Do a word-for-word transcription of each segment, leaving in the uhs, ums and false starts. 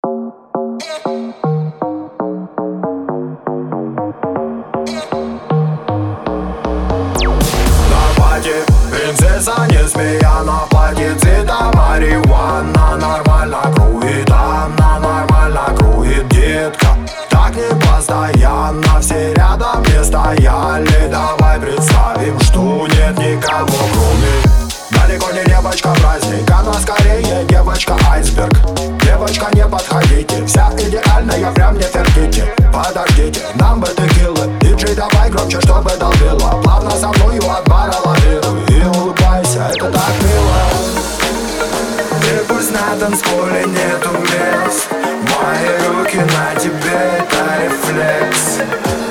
Принцесса не змея на платье цвета марихуана. Нормально круит она, нормально круит детка. Так не постоянно, все рядом не стояли. Давай представим, что нет никого кроме. Далеко не девочка праздник, она скорее девочка айсберг. Девочка, не подходите, вся идеальная, прям не терпите. Подождите, нам бы текилы, диджей давай громче, чтобы долбило. Плавно со мною от бара лавируй и улыбайся, это так мило. И пусть на танцполе нету мест, мои руки на тебе, это рефлекс.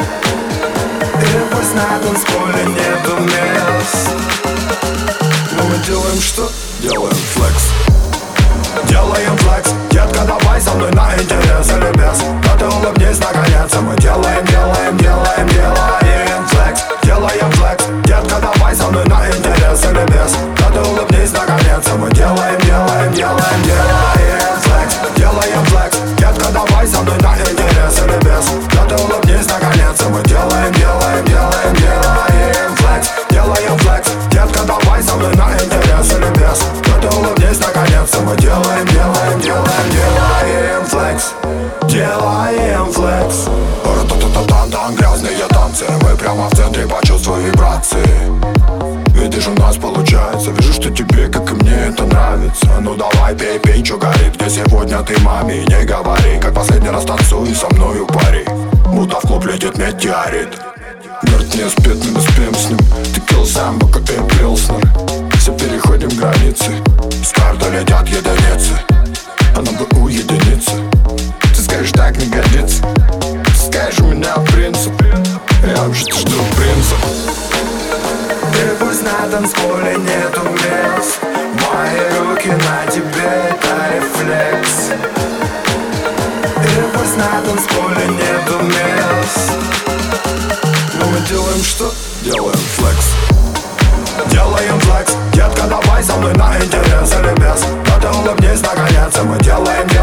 И пусть на танцполе нету мест, но мы делаем что? Делаем флекс. Делаем флекс, детка, давай со мной на интерес или без. Да ты улыбнись наконец, мы делаем, делаем, делаем, делаем флекс. Делаем флекс, детка, давай со мной на интерес или без. Да ты улыбнись наконец, мы делаем, делаем, делаем, делаем флекс. Делаем флекс, детка, давай со мной на интерес или без. Да ты улыбнись наконец, мы делаем, делаем, делаем, делаем флекс. Делаем флекс, детка, давай со мной на интерес или без. Да ты улыбнись наконец, мы делаем, делаем, делаем, делаем флекс. Делаем флекс. Ра-та-та-та-тан-тан, грязные танцы. Мы прямо в центре, почувствуй вибрации. Видишь, у нас получается. Вижу, что тебе, как и мне, это нравится. Ну давай, пей, пей, чё горит. Где сегодня ты, маме, не говори. Как последний раз танцуй со мною пари. Будто в клуб летит метеорит. Мертв не спит, мы не спим с ним. Текил сам, бока и пилснер. Все переходим границы. С карты летят единицы, а нам бы уединиться. Ты скажешь, так не годится. Ты скажешь, у меня принцип. Я вообще-то жду принца. И пусть на танцполе нету мест, мои руки на тебе, это рефлекс. И пусть на танцполе нету мест, но мы делаем что? Делаем флекс. Делаем флекс, детка, давай со мной на интерес или без. Да ты улыбнись наконец, мы делаем